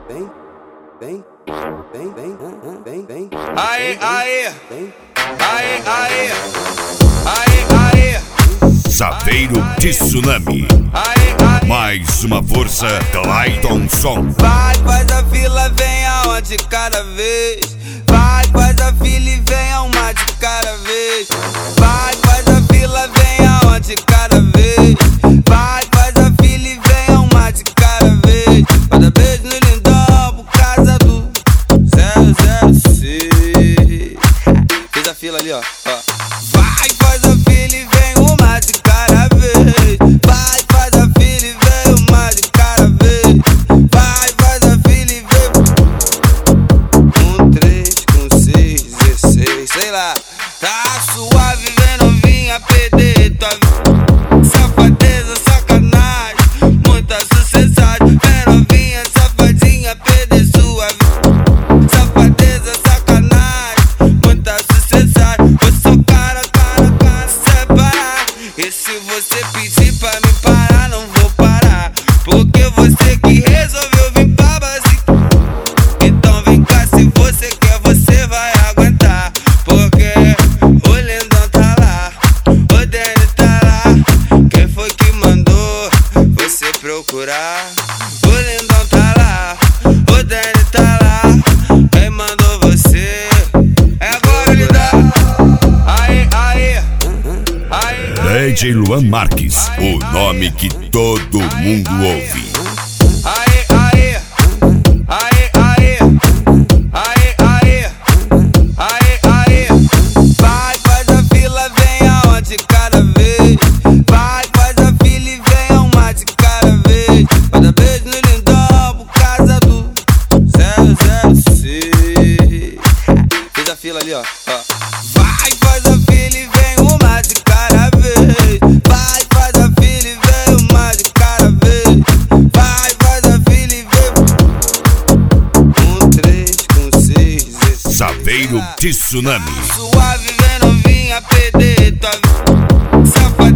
Aê, aê, aê, aê, aê, aê. Saveiro de Tsunami. Mais uma força, Clayton Som. Vai, faz a fila, vem aonde cada vez. Vai, faz a fila e vem a uma de cada vez. Vai, faz a fila, vem aonde cada vez. Vai, faz a fila e vem a uma de cada vez. Cada beijo no lindão por causa do 006. Fez a fila ali, ó. Vai, faz a fila e vem uma de cada vez. Vai, faz a fila e vem uma de cada vez. Vai, faz a fila e vem 1, 3, com 6, 16, sei lá. Tá suave, vem novinha, perder tua vida. Safadeza, sacanagem, muita sucessagem. Vem novinha, safadinha, perder sua vida. Safadeza, sacanagem, muita sucessagem. Eu sou cara, separar. E se você pedir pra me parar, não vou parar. Porque você que resolveu vir pra base. Então vem cá, se você quer, você vai aguentar. Porque o lindão tá lá, o Danny tá lá. Quem foi que mandou você procurar? O lindão tá lá, o Danny tá lá. Quem mandou você? É agora, lindão. Aê, aê, aê. DJ Luan Marques, o nome que todo mundo ouve. Aê, aê, aê, aê, aê, aê, aê, aê. Vai, faz a fila, vem aonde cada vez. Vai, faz a fila e vem a uma de cada vez. Cada beijo no lindão por causa do 006. Fez a fila ali, ó. Vai, faz a fila e vem uma de cada vez. Vai, faz a fila e vem uma de cada vez. Vai, faz a fila e vem 1, 3, com 6, 16. Saveiro de Tsunami. Suave, vem novinha, perder tua vida. Safadeza.